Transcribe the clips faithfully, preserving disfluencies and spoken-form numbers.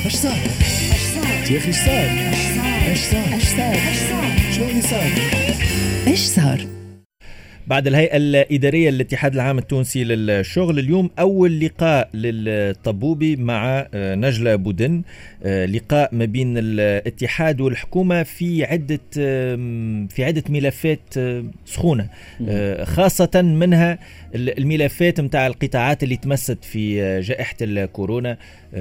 ايش صار يا اخي؟ ايش صار؟ ايش صار؟ ايش صار؟ شو اللي صار؟ ايش صار؟ بعد الهيئة الإدارية للاتحاد العام التونسي للشغل، اليوم أول لقاء للطبوبي مع نجلة بودن، لقاء ما بين الاتحاد والحكومة في عدة في عدة ملفات سخونة، خاصة منها الملفات متاع القطاعات اللي تمست في جائحة الكورونا،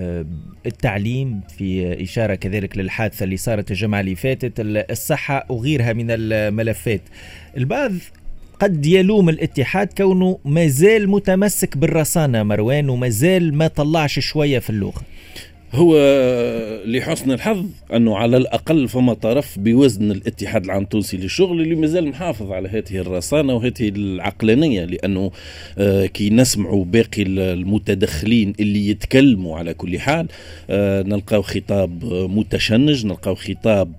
التعليم في إشارة كذلك للحادثة اللي صارت الجمعة اللي فاتت، الصحة وغيرها من الملفات. البعض قد يلوم الاتحاد كونه ما زال متمسك بالرصانة مروان، وما زال ما طلعش شوية في اللغة. هو لحسن الحظ أنه على الأقل فما طرف بوزن الاتحاد العام التونسي للشغل اللي مازال محافظ على هذه الرصانة وهذه العقلانية، لأنه كي نسمعوا باقي المتدخلين اللي يتكلموا على كل حال نلقاو خطاب متشنج، نلقاو خطاب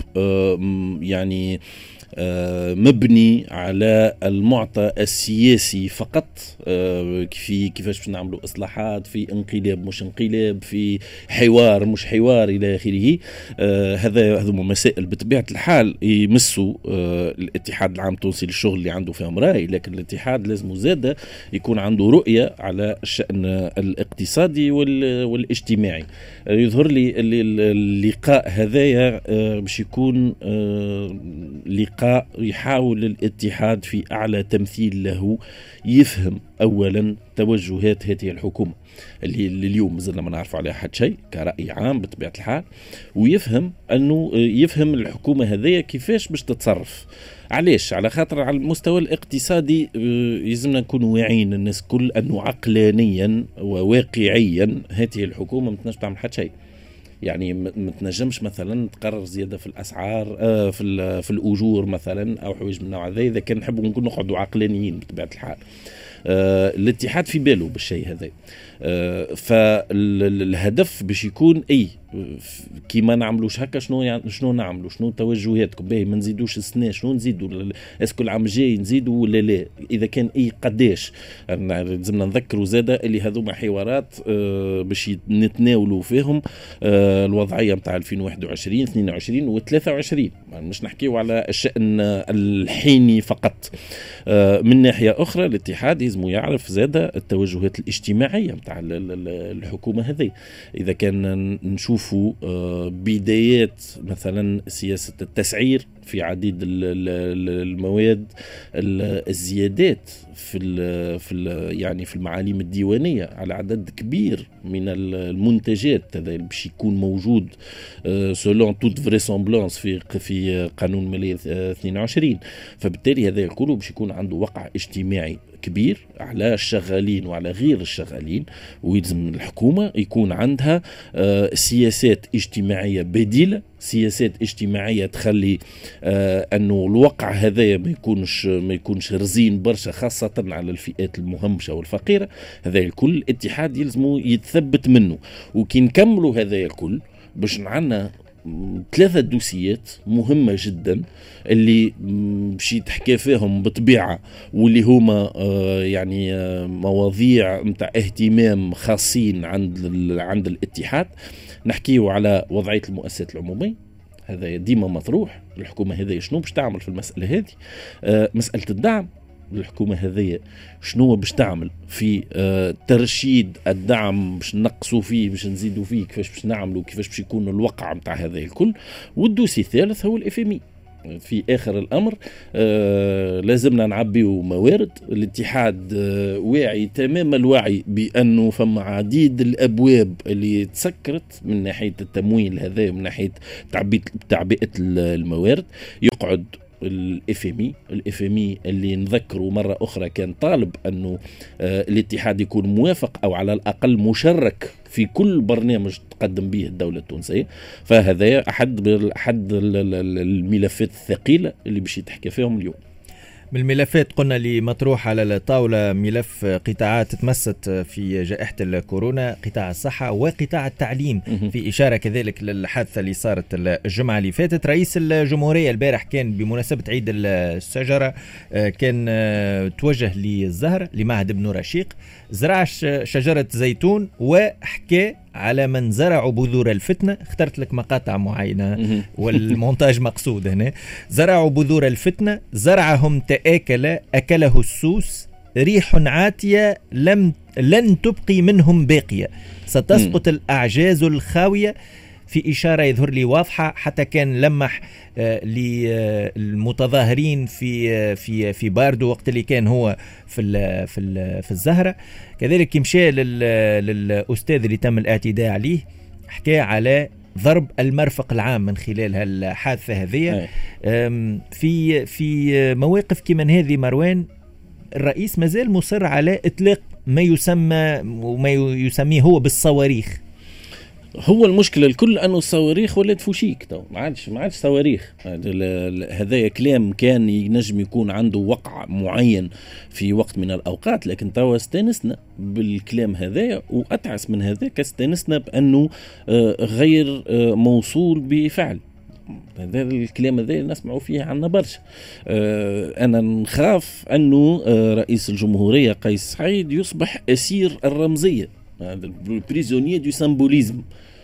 يعني مبني على المعطى السياسي فقط، في كيفاش باش نعملوا إصلاحات، في انقلاب مش انقلاب، في حوار مش حوار إلى آخره. هذا هذو مسائل بطبيعة الحال يمسوا الاتحاد العام التونسي للشغل اللي عنده فيهم رأي، لكن الاتحاد لازم زادة يكون عنده رؤية على الشأن الاقتصادي والاجتماعي. يظهر لي اللقاء هذايا باش يكون لقاء يحاول الاتحاد في أعلى تمثيل له يفهم أولا توجهات هذه الحكومة اللي اليوم مازلنا ما نعرف عليها حد شيء كرأي عام بطبيعة الحال، ويفهم أنه يفهم الحكومة هذه كيفاش باش تتصرف. علاش؟ على خاطر على المستوى الاقتصادي يلزمنا نكون واعيين الناس كل أنه عقلانيا وواقعيا هذه الحكومة ما تنجم تعمل حد شيء. يعني ما تنجمش مثلا تقرر زياده في الاسعار آه في في الاجور مثلا او حوايج من النوع هذا اذا كان نحبوا نكون نقعدوا عقلانيين بطبيعه الحال. آه الاتحاد في باله بالشيء هذا، آه فالهدف باش يكون اي كي ما نعملوش هكا شنو يعني شنو نعملوا، شنو توجهاتكم باهي ما نزيدوش السنه، شنو نزيدوا اسكو العام الجاي نزيدوا ولا لا، اذا كان اي قداش. لازمنا نذكروا زاده اللي هذوما حوارات آه باش نتناولوا فيهم آه الوضعيه نتاع ألفين وواحد وعشرين اثنين وعشرين وثلاثة وعشرين، مش نحكيو على الشأن الحيني فقط. آه من ناحيه اخرى الاتحاد لازم يعرف زاده التوجهات الاجتماعيه نتاع الحكومه هذه. اذا كان نشوف بدايات مثلا سياسة التسعير في عديد المواد، الزيادات في ال في ال يعني في المعاليم الديوانية على عدد كبير من المنتجات، هذا باش يكون موجود سولون توت فريسامبلانس في في قانون مالية اثنين وعشرين. فبالتالي هذا كله باش يكون عنده وقع اجتماعي كبير على الشغالين وعلى غير الشغالين، ويلزم الحكومة يكون عندها سياسات اجتماعية بديلة، سياسات اجتماعية تخلي آه أنه الوقع هذا ما يكونش ما يكونش رزين برشا، خاصة على الفئات المهمشة والفقيرة. هذا الكل الاتحاد يلزمه يتثبت منه. وكي نكملوا هذا الكل باش معنا ثلاثة دوسيات مهمة جدا اللي باش تحكي فيهم بطبيعة، واللي هما آه يعني آه مواضيع متاع اهتمام خاصين عند عند الاتحاد. نحكيه على وضعية المؤسسات العمومية، هذا ديما مطروح. الحكومة هذه شنو باش تعمل في المسألة هذه؟ آه مسألة الدعم، الحكومة هذه شنو باش تعمل في آه ترشيد الدعم، باش نقصوا فيه، باش نزيدوا فيه، كيفاش باش نعملوا، كيفاش باش يكون الوقع متاع هذا الكل. والدوسي الثالث هو الاف ام اي. في آخر الأمر آه لازمنا نعبيو موارد. الاتحاد آه واعي تمام الوعي بأنه فما عديد الأبواب اللي تسكرت من ناحية التمويل هذا، من ناحية تعبئة الموارد. يقعد الاف ام اي الاف ام اي اللي نذكره مرة أخرى كان طالب أنه آه الاتحاد يكون موافق أو على الأقل مشرك في كل برنامج تقدم به الدولة التونسية. فهذا أحد أحد الملفات الثقيلة اللي باش يتحكى فيهم اليوم. من الملفات قلنا اللي مطروح على الطاولة ملف قطاعات تمست في جائحة الكورونا، قطاع الصحة وقطاع التعليم، في إشارة كذلك للحادثة اللي صارت الجمعة اللي فاتت. رئيس الجمهورية البارح كان بمناسبة عيد الشجرة كان توجه للزهر لمعهد ابن رشيق، زرع شجرة زيتون وحكى على من زرعوا بذور الفتنة. اخترت لك مقاطع معينة والمونتاج مقصود هنا. زرعوا بذور الفتنة، زرعهم تآكل أكله السوس، ريح عاتية لم لن تبقي منهم باقية، ستسقط الأعجاز الخاوية. في إشارة يظهر لي واضحة، حتى كان لمح آه للمتظاهرين في آه في في باردو وقت اللي كان هو في ال في ال في الزهرة. كذلك مشى للأستاذ اللي تم الاعتداء عليه، حكى على ضرب المرفق العام من خلال هالحادثة هذه. في في مواقف كمن هذه مروان، الرئيس مازال مصر على إطلاق ما يسمى وما يسميه هو بالصواريخ. هو المشكلة الكل أنه الصواريخ ولات فوشيك، تو ما عادش ما عادش صواريخ. هذا كلام كان ينجم يكون عنده وقع معين في وقت من الأوقات، لكن توا استانسنا بالكلام هذا، وأتعس من هذا استانسنا بأنه غير موصول بفعل. هذا الكلام هذا نسمعوا فيه عنا برشا. أنا نخاف أنه رئيس الجمهورية قيس سعيد يصبح أسير الرمزية، البريزونير دو سامبوليزم.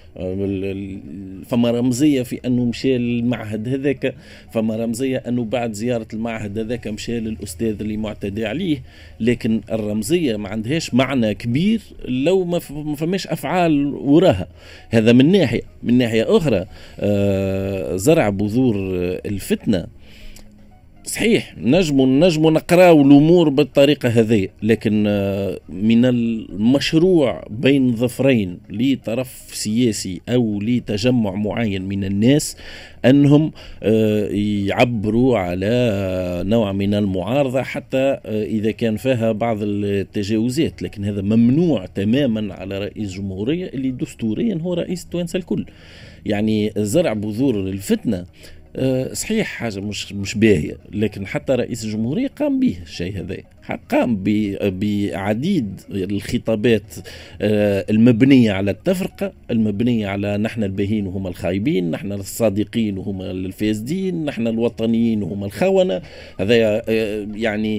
فما رمزية في أنه مشى المعهد هذاك، فما رمزية أنه بعد زيارة المعهد هذاك مشى للأستاذ اللي معتدى عليه، لكن الرمزية ما عندهاش معنى كبير لو ما فماش أفعال وراها. هذا من ناحية. من ناحية أخرى زرع بذور الفتنة صحيح، نجموا نجموا نقراو الأمور بالطريقة هذه، لكن من المشروع بين ظفرين لطرف سياسي أو لتجمع معين من الناس أنهم يعبروا على نوع من المعارضة حتى إذا كان فيها بعض التجاوزات، لكن هذا ممنوع تماما على رئيس جمهورية اللي دستوريا هو رئيس توانسة الكل. يعني زرع بذور الفتنة صحيح حاجة مش مش باهية، لكن حتى رئيس الجمهورية قام به الشيء هذا، قام بعديد الخطابات المبنية على التفرقة، المبنية على نحن الباهين وهم الخايبين، نحن الصادقين وهم الفاسدين، نحن الوطنيين وهم الخونة. هذا يعني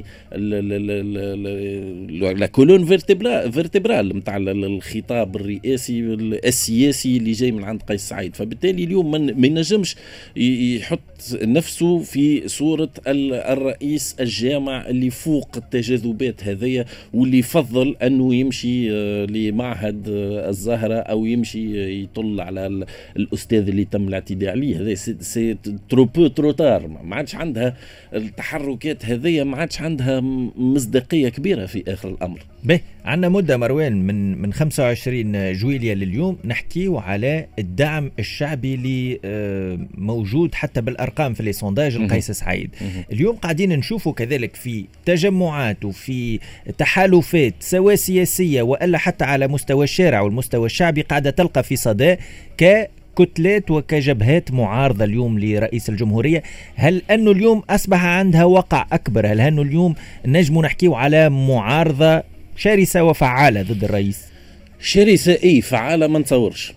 لا كولون فيرتبرال متاع الخطاب الرئاسي السياسي اللي جاي من عند قيس سعيد. فبالتالي اليوم ما ينجمش يحط نفسه في صورة الرئيس الجامع اللي فوق التجاذبات هذية، واللي يفضل أنه يمشي لمعهد الزهرة أو يمشي يطل على الأستاذ اللي تم الاعتداء عليه. هذا سي تروبو تروتار، ما عادش عندها التحركات هذية، ما عادش عندها مصداقية كبيرة في آخر الأمر. به عندنا مدة مروان من من خمسة وعشرين جويلية لليوم نحكيو على الدعم الشعبي اللي موجود حتى بالأرقام في السونداج القيس سعيد. اليوم قاعدين نشوفوا كذلك في تجمعات وفي تحالفات سواء سياسية وإلا حتى على مستوى الشارع والمستوى الشعبي قاعدة تلقى في صدى ك كتلات وكجبهات معارضة اليوم لرئيس الجمهورية. هل أنه اليوم أصبح عندها وقع أكبر؟ هل أنه اليوم نجم نحكيو على معارضة شرسة وفعالة ضد الرئيس؟ شرسة إيه، فعالة ما نتصورش،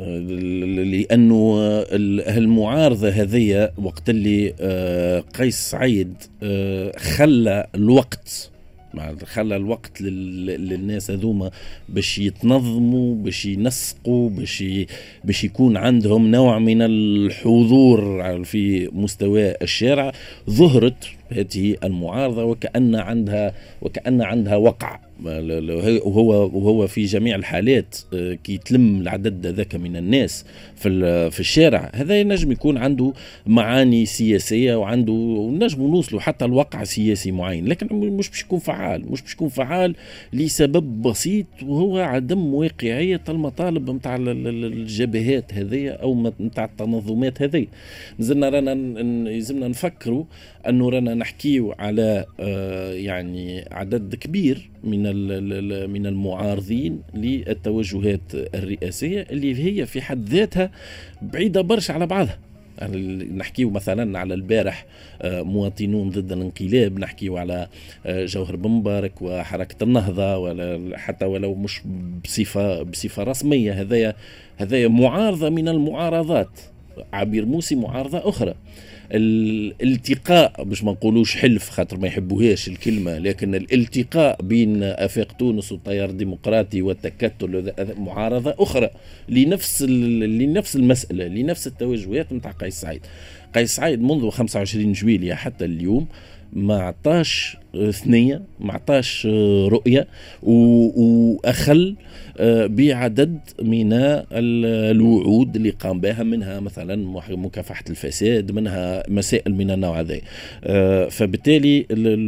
لأنه المعارضة هذه وقت اللي قيس سعيد خلى الوقت خلى الوقت للناس هذوما باش يتنظموا، باش ينسقوا، باش باش يكون عندهم نوع من الحضور في مستوى الشارع. ظهرت هذه المعارضة وكأن عندها وكأن عندها وقع، وهو وهو في جميع الحالات كي يتلم العدد ذاك من الناس في في الشارع، هذا ينجم يكون عنده معاني سياسية وعنده نجم نوصلوا حتى الوقع سياسي معين، لكن مش باش يكون فعال مش باش يكون فعال لسبب بسيط، وهو عدم واقعية المطالب متاع الجبهات هذه أو متاع التنظمات هذه. مازلنا رانا يلزمنا نفكروا أنه رانا نحكيو على يعني عدد كبير من من المعارضين للتوجهات الرئاسية اللي هي في حد ذاتها بعيدة برشا على بعضها. نحكيو مثلا على البارح مواطنون ضد الانقلاب، نحكيو على جوهر بن مبارك وحركة النهضة، ولا حتى ولو مش بصفة بصفة رسمية، هذا هذا معارضة من المعارضات عبير موسي معارضة أخرى. الالتقاء باش ما نقولوش حلف خاطر ما يحبوهاش الكلمة، لكن الالتقاء بين آفاق تونس والتيار الديمقراطي والتكتل معارضة أخرى لنفس لنفس المسألة، لنفس التوجهات متاع قيس سعيد. قيس سعيد منذ خمسة وعشرين جويلية حتى اليوم ما عطاش ثنية، ما عطاش رؤية، وأخل بعدد من الوعود اللي قام بها، منها مثلا مكافحة الفساد، منها مسائل من النوع هذا. فبالتالي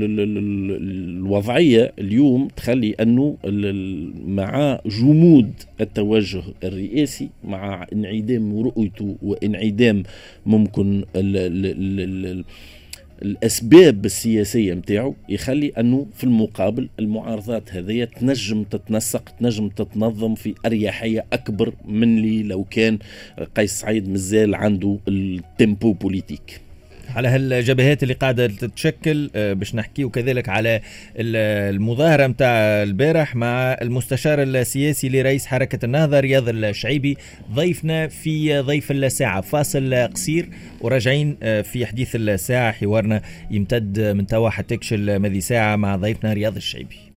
الوضعية اليوم تخلي أنه مع جمود التوجه الرئاسي، مع انعدام رؤيته وانعدام ممكن ال ال ال الأسباب السياسية متاعه، يخلي أنه في المقابل المعارضات هذه تنجم تتنسق، تنجم تتنظم في أريحية أكبر من اللي لو كان قيس سعيد مازال عنده التيمبو بوليتيك. على هالجبهات اللي قاعدة تتشكل باش نحكي، وكذلك على المظاهرة متاع البارح مع المستشار السياسي لرئيس حركة النهضة رياض الشعيبي. ضيفنا في ضيف الساعة، فاصل قصير وراجعين في حديث الساعة، حوارنا يمتد من توا حتى تكشل ماذي ساعة مع ضيفنا رياض الشعيبي.